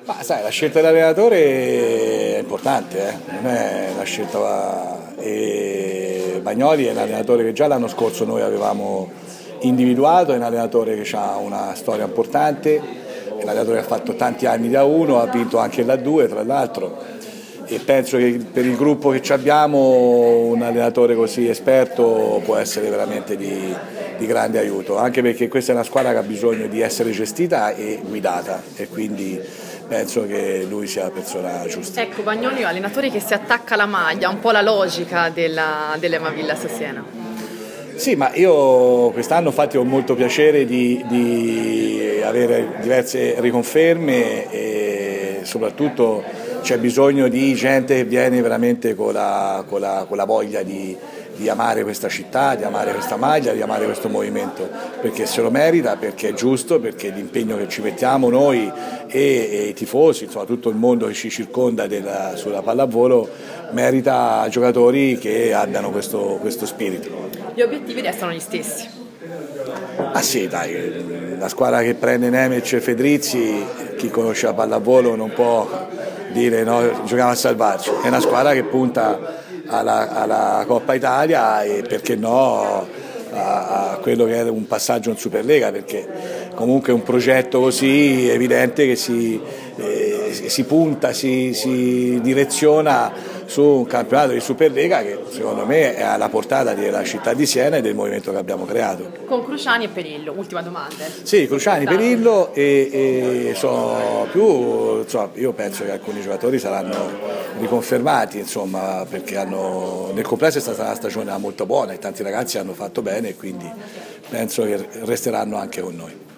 Ma sai, la scelta dell'allenatore è importante, non è una scelta. E Bagnoli è un allenatore che già l'anno scorso noi avevamo individuato, è un allenatore che ha una storia importante, è un allenatore che ha fatto tanti anni da A1, ha vinto anche l'A2 tra l'altro, e penso che per il gruppo che abbiamo un allenatore così esperto può essere veramente di grande aiuto, anche perché questa è una squadra che ha bisogno di essere gestita e guidata, e quindi penso che lui sia la persona giusta. Ecco, Bagnoli è un allenatore che si attacca alla maglia, un po' la logica dell'Ema Villas Siena. Sì, ma io quest'anno infatti ho molto piacere di avere diverse riconferme, e soprattutto c'è bisogno di gente che viene veramente con la voglia di amare questa città, di amare questa maglia, di amare questo movimento, perché se lo merita, perché è giusto, perché l'impegno che ci mettiamo noi e i tifosi, insomma tutto il mondo che ci circonda sulla pallavolo, merita giocatori che abbiano questo spirito. Gli obiettivi restano gli stessi. Ah sì, dai, la squadra che prende Nemec e Fedrizzi, chi conosce la pallavolo non può dire no, giochiamo a salvarci, è una squadra che punta alla Coppa Italia e perché no a quello che è un passaggio in Superlega, perché comunque è un progetto così evidente che si punta, si direziona su un campionato di Superlega che secondo me è alla portata della città di Siena e del movimento che abbiamo creato. Con Cruciani e Perillo, ultima domanda. Sì, Cruciani, Perillo e sono più, insomma, io penso che alcuni giocatori saranno riconfermati, insomma, perché nel complesso è stata una stagione molto buona e tanti ragazzi hanno fatto bene, e quindi penso che resteranno anche con noi.